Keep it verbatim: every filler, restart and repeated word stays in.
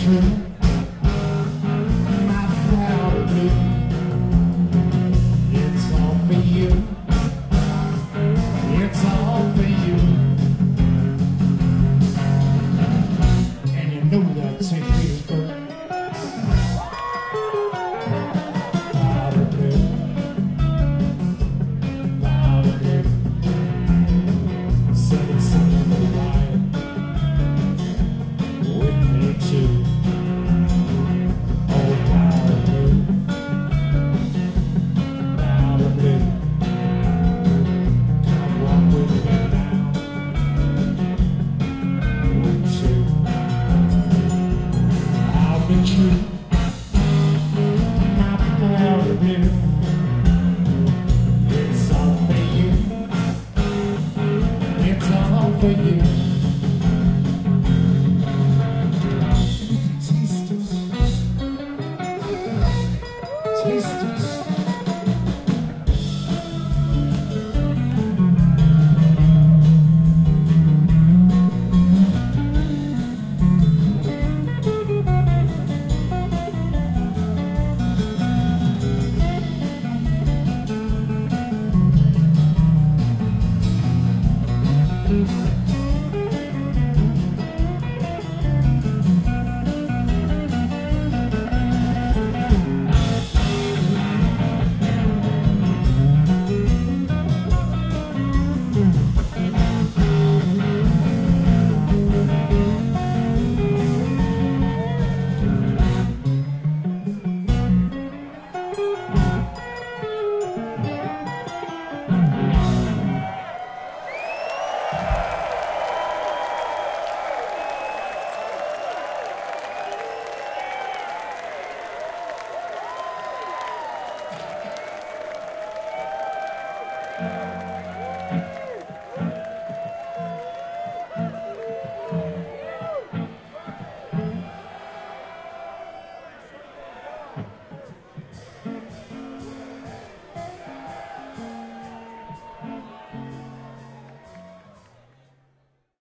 true. I'm proud of you. It's all for you. It's all for you. And you know that Saint Petersburg. Proud of you. Proud of you. Seven, seven, nine. With me too. Oh, proud of you. Proud of you. Come walk with me now. With you. I'll be true. I'm proud of you. It's all for you. It's all for you.